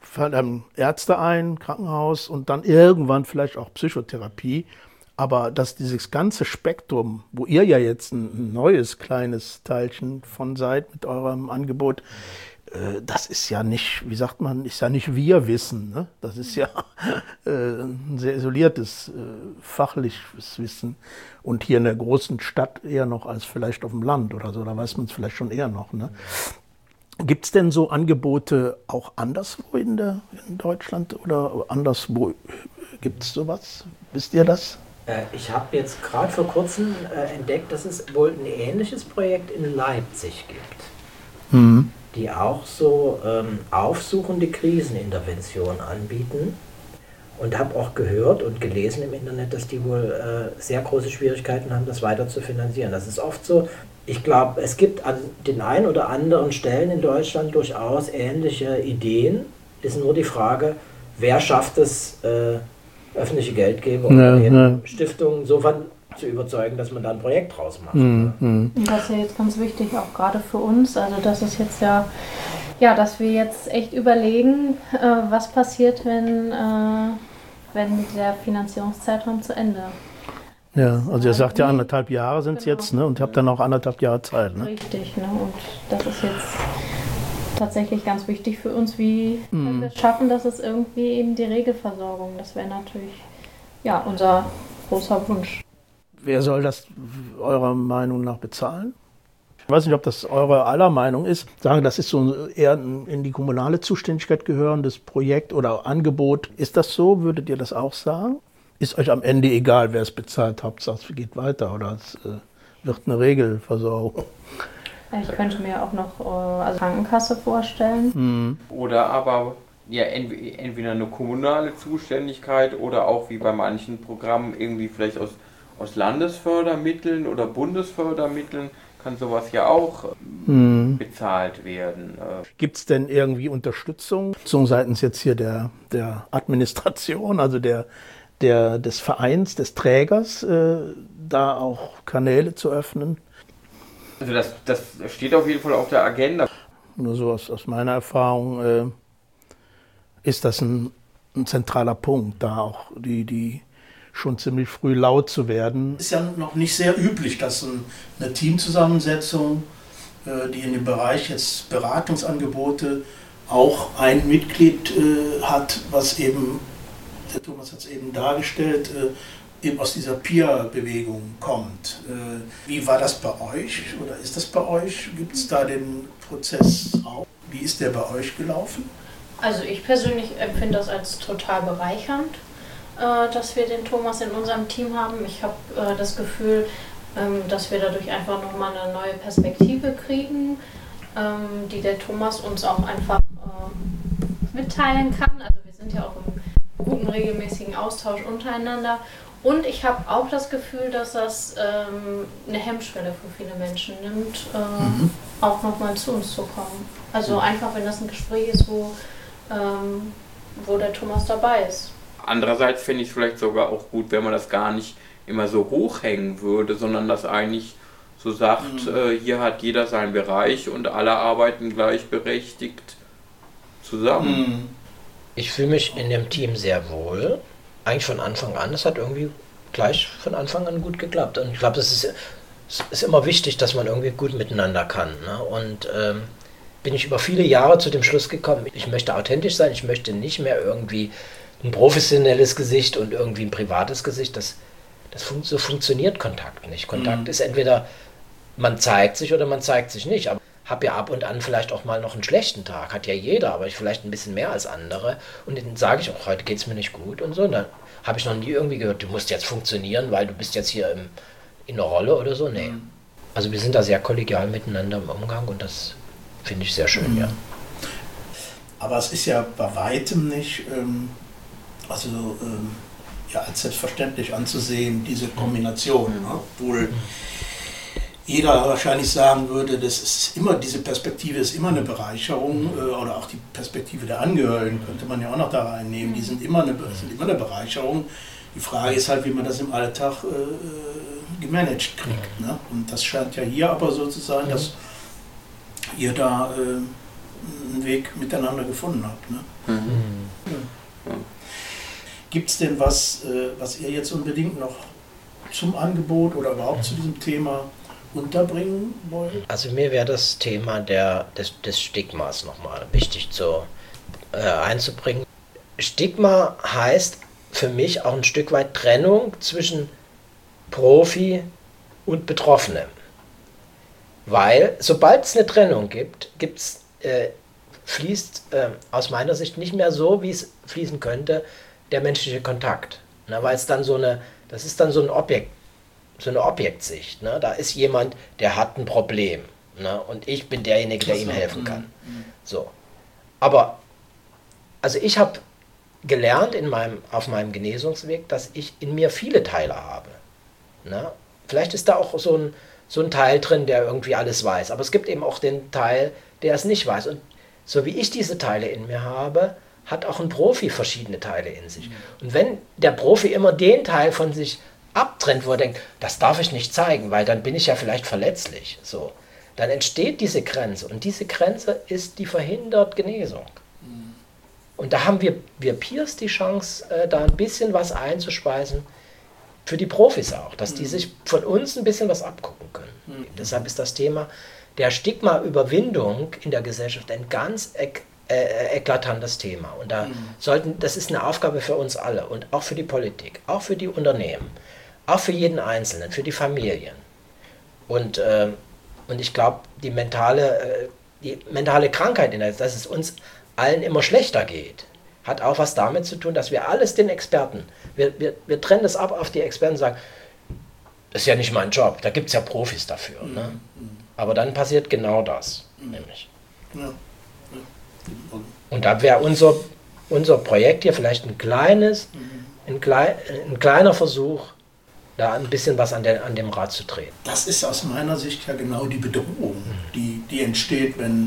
fallen Ärzte ein, Krankenhaus und dann irgendwann vielleicht auch Psychotherapie. Aber dass dieses ganze Spektrum, wo ihr ja jetzt ein neues kleines Teilchen von seid mit eurem Angebot, das ist ja nicht, wie sagt man, ist ja nicht Wir-Wissen. Ne? Das ist ja ein sehr isoliertes, fachliches Wissen. Und hier in der großen Stadt eher noch als vielleicht auf dem Land oder so, da weiß man es vielleicht schon eher noch. Ne? Gibt es denn so Angebote auch anderswo in Deutschland oder anderswo? Gibt es sowas? Wisst ihr das? Ich habe jetzt gerade vor kurzem entdeckt, dass es wohl ein ähnliches Projekt in Leipzig gibt, die auch so aufsuchende Krisenintervention anbieten. Und habe auch gehört und gelesen im Internet, dass die wohl sehr große Schwierigkeiten haben, das weiter zu finanzieren. Das ist oft so. Ich glaube, es gibt an den ein oder anderen Stellen in Deutschland durchaus ähnliche Ideen. Ist nur die Frage, wer schafft es, öffentliche Geldgeber oder Stiftungen so zu überzeugen, dass man da ein Projekt draus macht. Und das ist ja jetzt ganz wichtig, auch gerade für uns. Also das ist jetzt ja, dass wir jetzt echt überlegen, was passiert, wenn der Finanzierungszeitraum zu Ende. Ja, also ihr sagt ja 1,5 Jahre sind es jetzt, ne? Und ihr habt dann auch 1,5 Jahre Zeit, ne? Richtig, ne? Und das ist jetzt tatsächlich ganz wichtig für uns, wie wir es schaffen, dass es irgendwie eben die Regelversorgung, das wäre natürlich unser großer Wunsch. Wer soll das eurer Meinung nach bezahlen? Ich weiß nicht, ob das eure aller Meinung ist. Sagen, das ist so eher in die kommunale Zuständigkeit gehörendes Projekt oder Angebot. Ist das so? Würdet ihr das auch sagen? Ist euch am Ende egal, wer es bezahlt? Hauptsache es geht weiter oder es wird eine Regelversorgung? Ich könnte mir auch noch Krankenkasse vorstellen. Oder aber entweder eine kommunale Zuständigkeit oder auch wie bei manchen Programmen irgendwie vielleicht aus Landesfördermitteln oder Bundesfördermitteln kann sowas ja auch bezahlt werden. Gibt es denn irgendwie Unterstützung seitens jetzt hier der Administration, also des Vereins, des Trägers, da auch Kanäle zu öffnen? Also das steht auf jeden Fall auf der Agenda. Nur so aus meiner Erfahrung ist das ein zentraler Punkt, da auch die schon ziemlich früh laut zu werden. Es ist ja noch nicht sehr üblich, dass eine Teamzusammensetzung, die in dem Bereich jetzt Beratungsangebote auch ein Mitglied hat, was eben, der Thomas hat es eben dargestellt, eben aus dieser Peer-Bewegung kommt. Wie war das bei euch oder ist das bei euch? Gibt es da den Prozess auch? Wie ist der bei euch gelaufen? Also ich persönlich empfinde das als total bereichernd, dass wir den Thomas in unserem Team haben. Ich habe das Gefühl, dass wir dadurch einfach nochmal eine neue Perspektive kriegen, die der Thomas uns auch einfach mitteilen kann. Also wir sind ja auch im guten, regelmäßigen Austausch untereinander. Und ich habe auch das Gefühl, dass das eine Hemmschwelle für viele Menschen nimmt, auch nochmal zu uns zu kommen. Also einfach, wenn das ein Gespräch ist, wo der Thomas dabei ist. Andererseits finde ich es vielleicht sogar auch gut, wenn man das gar nicht immer so hochhängen würde, sondern das eigentlich so sagt, hier hat jeder seinen Bereich und alle arbeiten gleichberechtigt zusammen. Ich fühle mich in dem Team sehr wohl. Eigentlich von Anfang an. Es hat irgendwie gleich von Anfang an gut geklappt. Und ich glaube, es ist immer wichtig, dass man irgendwie gut miteinander kann. Ne? Und bin ich über viele Jahre zu dem Schluss gekommen, ich möchte authentisch sein, ich möchte nicht mehr irgendwie ein professionelles Gesicht und irgendwie ein privates Gesicht. So funktioniert Kontakt nicht. Kontakt ist entweder, man zeigt sich oder man zeigt sich nicht. Aber habe ja ab und an vielleicht auch mal noch einen schlechten Tag. Hat ja jeder, aber ich vielleicht ein bisschen mehr als andere. Und dann sage ich auch, heute geht es mir nicht gut und so. Und dann habe ich noch nie irgendwie gehört, du musst jetzt funktionieren, weil du bist jetzt hier in einer Rolle oder so. Nee. Also wir sind da sehr kollegial miteinander im Umgang und das finde ich sehr schön, ja. Aber es ist ja bei weitem nicht als selbstverständlich anzusehen, diese Kombination. Obwohl jeder wahrscheinlich sagen würde, diese Perspektive ist immer eine Bereicherung, oder auch die Perspektive der Angehörigen könnte man ja auch noch da reinnehmen, die sind immer eine Bereicherung. Die Frage ist halt, wie man das im Alltag gemanagt kriegt. Ne? Und das scheint ja hier aber so zu sein, dass ihr da einen Weg miteinander gefunden habt. Ne? Mhm. Ja. Gibt es denn was ihr jetzt unbedingt noch zum Angebot oder überhaupt zu diesem Thema unterbringen wollt? Also mir wäre das Thema des Stigmas nochmal wichtig einzubringen. Stigma heißt für mich auch ein Stück weit Trennung zwischen Profi und Betroffenem. Weil sobald es eine Trennung gibt, fließt aus meiner Sicht nicht mehr so, wie es fließen könnte, der menschliche Kontakt. Na, weil es dann das ist dann so eine Objektsicht. Ne? Da ist jemand, der hat ein Problem. Ne? Und ich bin derjenige, der ihm helfen kann. So. Aber also ich habe gelernt auf meinem Genesungsweg, dass ich in mir viele Teile habe. Ne? Vielleicht ist da auch so ein Teil drin, der irgendwie alles weiß. Aber es gibt eben auch den Teil, der es nicht weiß. Und so wie ich diese Teile in mir habe, hat auch ein Profi verschiedene Teile in sich. Und wenn der Profi immer den Teil von sich abtrennt, wo er denkt, das darf ich nicht zeigen, weil dann bin ich ja vielleicht verletzlich, so, dann entsteht diese Grenze. Und diese Grenze die verhindert Genesung. Und da haben wir Peers die Chance, da ein bisschen was einzuspeisen, für die Profis auch, dass die sich von uns ein bisschen was abgucken können. Deshalb ist das Thema der Stigma-Überwindung in der Gesellschaft ein ganz eklatantes Thema. Und das ist eine Aufgabe für uns alle und auch für die Politik, auch für die Unternehmen, auch für jeden Einzelnen, für die Familien. Und ich glaube, die mentale Krankheit, dass es uns allen immer schlechter geht, hat auch was damit zu tun, dass wir alles den Experten, wir trennen das ab auf die Experten und sagen, das ist ja nicht mein Job, da gibt es ja Profis dafür. Ne? Aber dann passiert genau das, nämlich. Ja. Und da wäre unser Projekt hier vielleicht ein kleiner Versuch, da ein bisschen was an dem Rad zu drehen. Das ist aus meiner Sicht ja genau die Bedrohung, die entsteht, wenn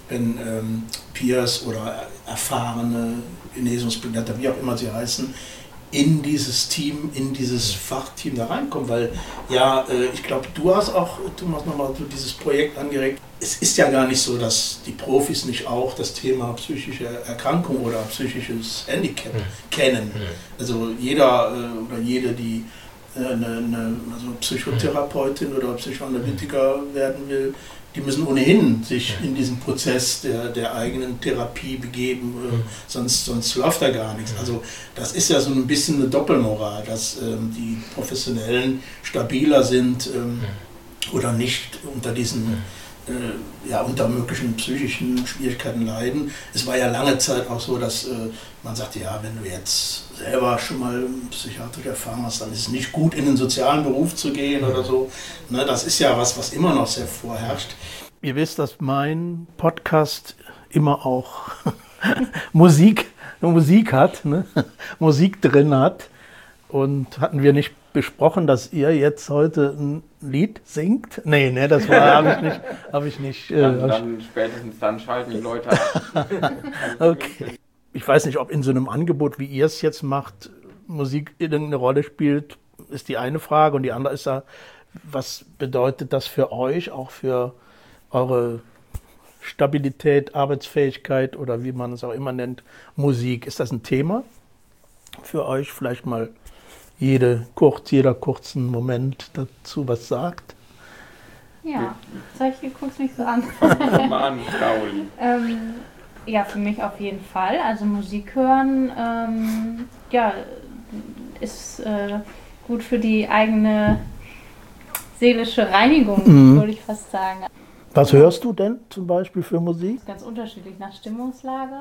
Peers oder erfahrene Genesungsbegleiter, wie auch immer sie heißen, in dieses Team, in dieses Fachteam da reinkommen, weil ich glaube, du hast auch, Thomas, nochmal so dieses Projekt angeregt. Es ist ja gar nicht so, dass die Profis nicht auch das Thema psychische Erkrankung oder psychisches Handicap kennen. Also jeder oder jede, die also Psychotherapeutin oder Psychoanalytiker werden will, die müssen ohnehin sich in diesen Prozess der eigenen Therapie begeben, sonst läuft da gar nichts. Also das ist ja so ein bisschen eine Doppelmoral, dass die Professionellen stabiler sind oder nicht unter diesen unter möglichen psychischen Schwierigkeiten leiden. Es war ja lange Zeit auch so, dass man sagte, ja, wenn du jetzt selber schon mal psychiatrische Erfahrung hast, dann ist es nicht gut, in den sozialen Beruf zu gehen oder so. Ne, das ist ja was immer noch sehr vorherrscht. Ihr wisst, dass mein Podcast immer auch Musik hat, ne? Musik drin hat. Und hatten wir nicht besprochen, dass ihr jetzt heute ein Lied singt? Nee, das habe ich nicht. Dann spätestens dann schalten die Leute ab. Okay. Ich weiß nicht, ob in so einem Angebot, wie ihr es jetzt macht, Musik irgendeine Rolle spielt, ist die eine Frage. Und die andere ist was bedeutet das für euch, auch für eure Stabilität, Arbeitsfähigkeit oder wie man es auch immer nennt, Musik? Ist das ein Thema für euch? Vielleicht mal jeder kurzen Moment dazu was sagt? Ja, ich guck's mich so an. Mal an, Pauli. Ja, für mich auf jeden Fall. Also Musik hören, ist gut für die eigene seelische Reinigung, würde ich fast sagen. Was hörst du denn zum Beispiel für Musik? Das ist ganz unterschiedlich nach Stimmungslage.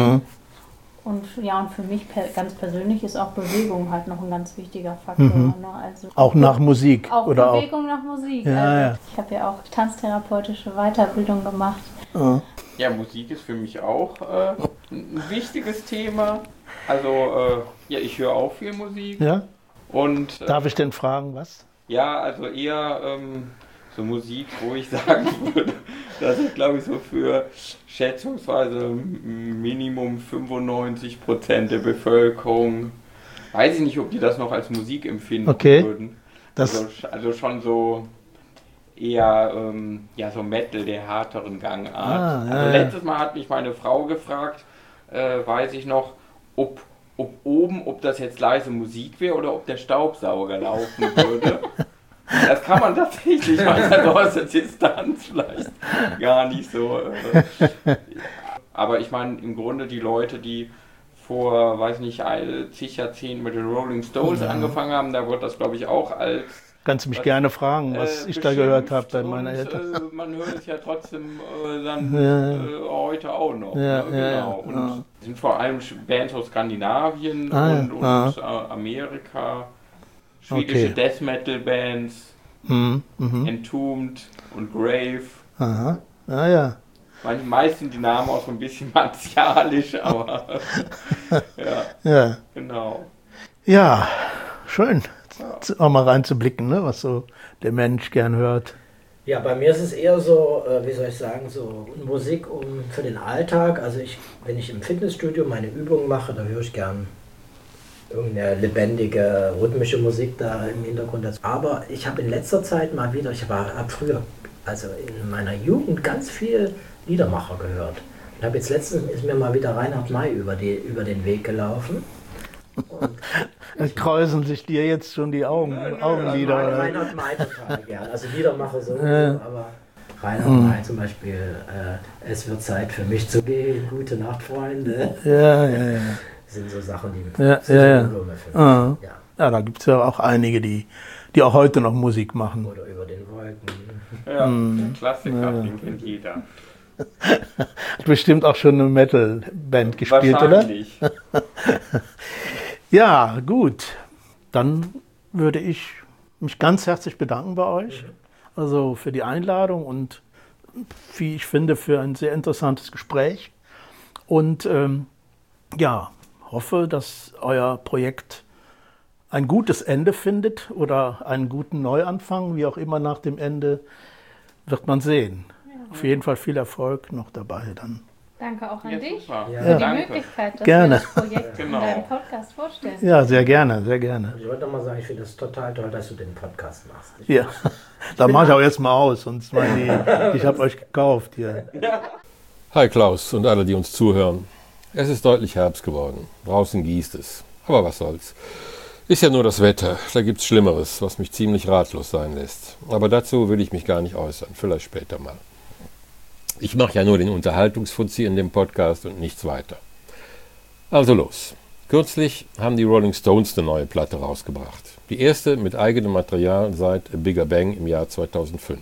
Und für mich ganz persönlich ist auch Bewegung halt noch ein ganz wichtiger Faktor. Ne? Also auch nach Musik? Auch oder Bewegung nach Musik. Ja. Ich habe ja auch tanztherapeutische Weiterbildung gemacht. Ja, Musik ist für mich auch ein wichtiges Thema. Also ich höre auch viel Musik. Ja? Und, darf ich denn fragen, was? Ja, also eher so Musik, wo ich sagen würde, dass ich glaube ich so für schätzungsweise Minimum 95% der Bevölkerung, weiß ich nicht, ob die das noch als Musik empfinden würden. Also schon so eher so Metal der härteren Gangart. Letztes Mal hat mich meine Frau gefragt, weiß ich noch, ob das jetzt leise Musik wäre oder ob der Staubsauger laufen würde. Das kann man tatsächlich also aus der Distanz vielleicht gar nicht so. Aber ich meine, im Grunde die Leute, die vor, weiß nicht, zig Jahrzehnten mit den Rolling Stones angefangen haben, da wird das, glaube ich, auch als... Kannst du mich gerne fragen, was ich da gehört habe bei meiner Eltern. Man hört es ja trotzdem heute auch noch. Genau. Und es sind vor allem Bands aus Skandinavien und Amerika, schwedische Death Metal Bands, Entombed und Grave. Aha. Ja. Meist sind die Namen auch so ein bisschen martialisch, aber ja. Genau. Ja, schön. Auch mal reinzublicken, ne, was so der Mensch gern hört. Ja, bei mir ist es eher so, so Musik für den Alltag. Also wenn ich im Fitnessstudio meine Übungen mache, da höre ich gern irgendeine lebendige, rhythmische Musik da im Hintergrund. Aber ich habe in letzter Zeit mal wieder, habe früher, also in meiner Jugend, ganz viel Liedermacher gehört. Und habe jetzt letztens ist mir mal wieder Reinhard May über den Weg gelaufen. Da kräuseln sich dir jetzt schon die Augenlider. Also Reinhard May total gern. Also Liedermacher so, aber Reinhard May zum Beispiel, es wird Zeit für mich zu gehen, gute Nacht, Freunde. Ja. Sind so Sachen, die für mich. Ja, da gibt es ja auch einige, die auch heute noch Musik machen. Oder über den Wolken. Ja, Klassiker, den kennt jeder. Hat bestimmt auch schon eine Metal-Band gespielt, oder? Wahrscheinlich. Ja, gut. Dann würde ich mich ganz herzlich bedanken bei euch. Also für die Einladung und wie ich finde, für ein sehr interessantes Gespräch. Und hoffe, dass euer Projekt ein gutes Ende findet oder einen guten Neuanfang, wie auch immer nach dem Ende, wird man sehen. Auf jeden Fall viel Erfolg noch dabei dann. Danke auch an dich super. für die Möglichkeit, dass wir das Projekt in deinem Podcast vorstellen. Ja, sehr gerne, sehr gerne. Ich wollte noch mal sagen, ich finde es total toll, dass du den Podcast machst. Ja, da mache ich auch jetzt mal aus, sonst meine ich habe euch gekauft hier. Hi Klaus und alle, die uns zuhören. Es ist deutlich Herbst geworden. Draußen gießt es. Aber was soll's. Ist ja nur das Wetter. Da gibt's Schlimmeres, was mich ziemlich ratlos sein lässt. Aber dazu will ich mich gar nicht äußern. Vielleicht später mal. Ich mache ja nur den Unterhaltungsfuzzi in dem Podcast und nichts weiter. Also los. Kürzlich haben die Rolling Stones eine neue Platte rausgebracht. Die erste mit eigenem Material seit A Bigger Bang im Jahr 2005.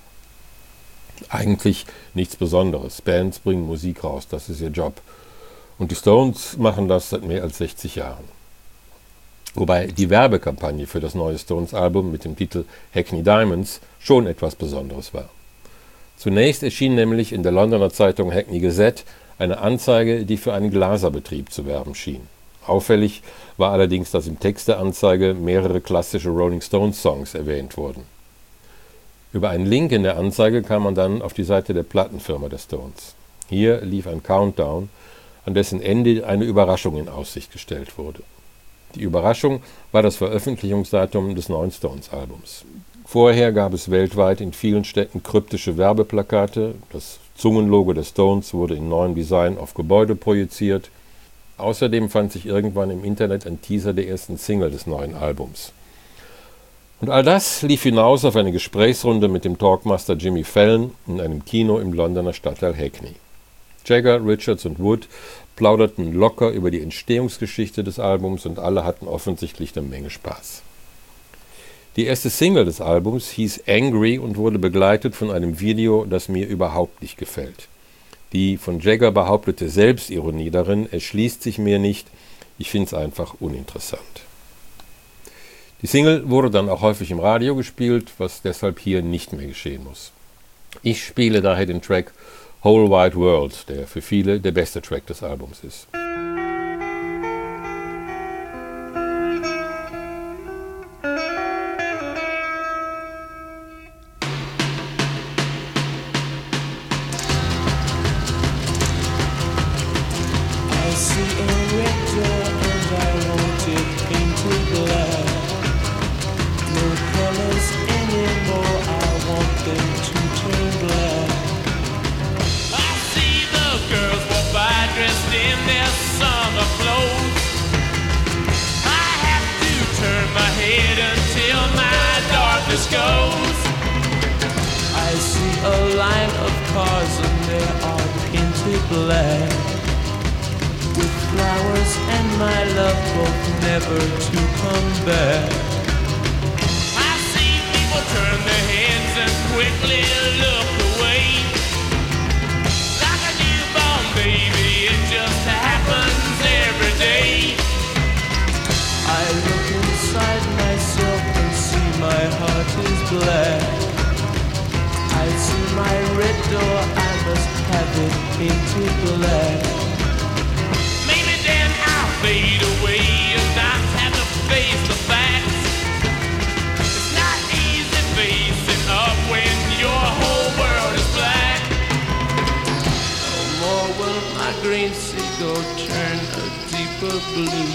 Eigentlich nichts Besonderes. Bands bringen Musik raus, das ist ihr Job. Und die Stones machen das seit mehr als 60 Jahren. Wobei die Werbekampagne für das neue Stones-Album mit dem Titel Hackney Diamonds schon etwas Besonderes war. Zunächst erschien nämlich in der Londoner Zeitung Hackney Gazette eine Anzeige, die für einen Glaserbetrieb zu werben schien. Auffällig war allerdings, dass im Text der Anzeige mehrere klassische Rolling Stones Songs erwähnt wurden. Über einen Link in der Anzeige kam man dann auf die Seite der Plattenfirma der Stones. Hier lief ein Countdown, an dessen Ende eine Überraschung in Aussicht gestellt wurde. Die Überraschung war das Veröffentlichungsdatum des neuen Stones-Albums. Vorher gab es weltweit in vielen Städten kryptische Werbeplakate. Das Zungenlogo der Stones wurde in neuem Design auf Gebäude projiziert. Außerdem fand sich irgendwann im Internet ein Teaser der ersten Single des neuen Albums. Und all das lief hinaus auf eine Gesprächsrunde mit dem Talkmaster Jimmy Fallon in einem Kino im Londoner Stadtteil Hackney. Jagger, Richards und Wood plauderten locker über die Entstehungsgeschichte des Albums und alle hatten offensichtlich eine Menge Spaß. Die erste Single des Albums hieß Angry und wurde begleitet von einem Video, das mir überhaupt nicht gefällt. Die von Jagger behauptete Selbstironie darin erschließt sich mir nicht, ich finde es einfach uninteressant. Die Single wurde dann auch häufig im Radio gespielt, was deshalb hier nicht mehr geschehen muss. Ich spiele daher den Track Whole Wide World, der für viele der beste Track des Albums ist. No colors anymore, I want the cars and they are painted black, with flowers and my love both never to come back. I see people turn their heads and quickly look away, like a newborn baby, it just happens every day. I look inside myself and see my heart is black. I see my red door, I must have it painted black. Maybe then I'll fade away and not have to face the facts. It's not easy facing up when your whole world is black. No more will my green seagull turn a deeper blue.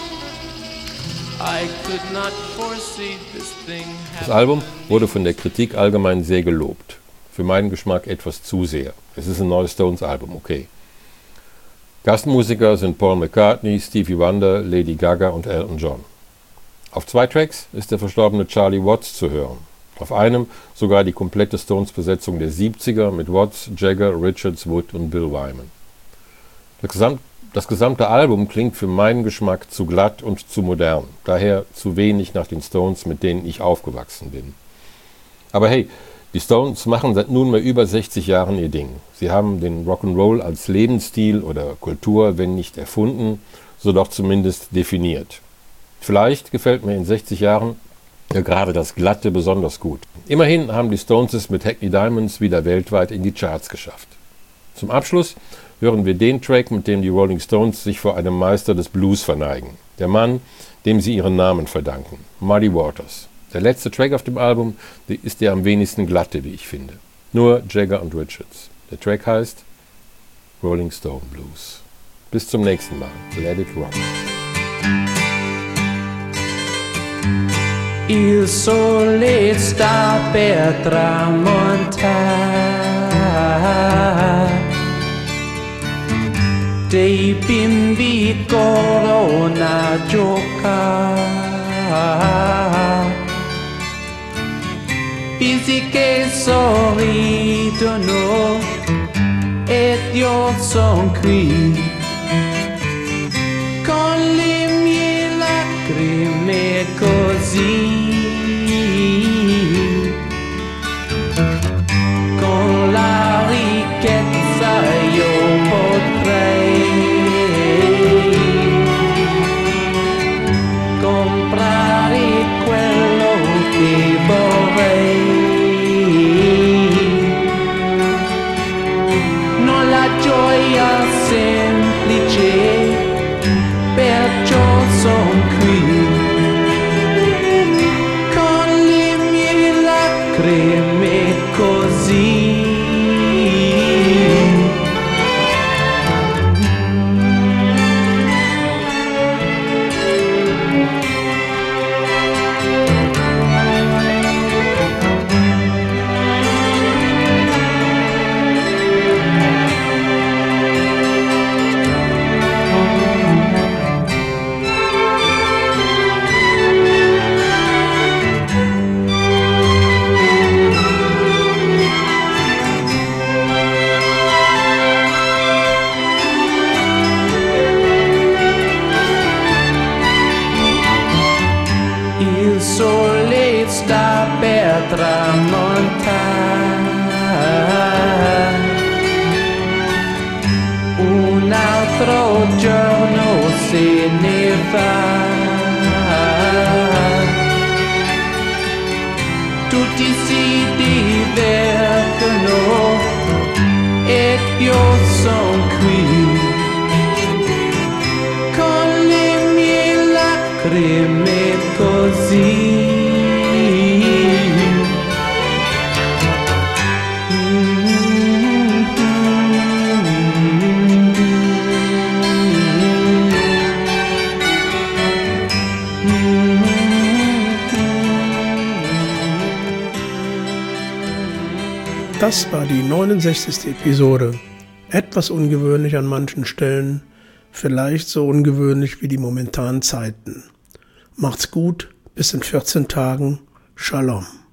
I could not foresee this thing. Das Album wurde von der Kritik allgemein sehr gelobt. Für meinen Geschmack etwas zu sehr. Es ist ein neues Stones-Album, okay. Gastmusiker sind Paul McCartney, Stevie Wonder, Lady Gaga und Elton John. Auf 2 Tracks ist der verstorbene Charlie Watts zu hören. Auf einem sogar die komplette Stones-Besetzung der 70er mit Watts, Jagger, Richards, Wood und Bill Wyman. Das gesamte Album klingt für meinen Geschmack zu glatt und zu modern, daher zu wenig nach den Stones, mit denen ich aufgewachsen bin. Aber hey, die Stones machen seit nunmehr über 60 Jahren ihr Ding. Sie haben den Rock'n'Roll als Lebensstil oder Kultur, wenn nicht erfunden, so doch zumindest definiert. Vielleicht gefällt mir in 60 Jahren ja gerade das Glatte besonders gut. Immerhin haben die Stones es mit Hackney Diamonds wieder weltweit in die Charts geschafft. Zum Abschluss hören wir den Track, mit dem die Rolling Stones sich vor einem Meister des Blues verneigen. Der Mann, dem sie ihren Namen verdanken, Muddy Waters. Der letzte Track auf dem Album ist der am wenigsten glatte, wie ich finde. Nur Jagger und Richards. Der Track heißt Rolling Stone Blues. Bis zum nächsten Mal. Let it rock. Il sole sta per tramontare, dei bimbi corrono a giocare, visi che sorridono ed io son qui con le mie lacrime così, con la ricchezza io potrei comprare quello che vorrei, non la gioia semplice, perciò son qui con le mie lacrime così. Il sole sta per tramontare, un altro giorno se ne va, tutti si divertono ed io son qui con le mie lacrime così. Das war die 69. Episode. Etwas ungewöhnlich an manchen Stellen, vielleicht so ungewöhnlich wie die momentanen Zeiten. Macht's gut, bis in 14 Tagen. Shalom.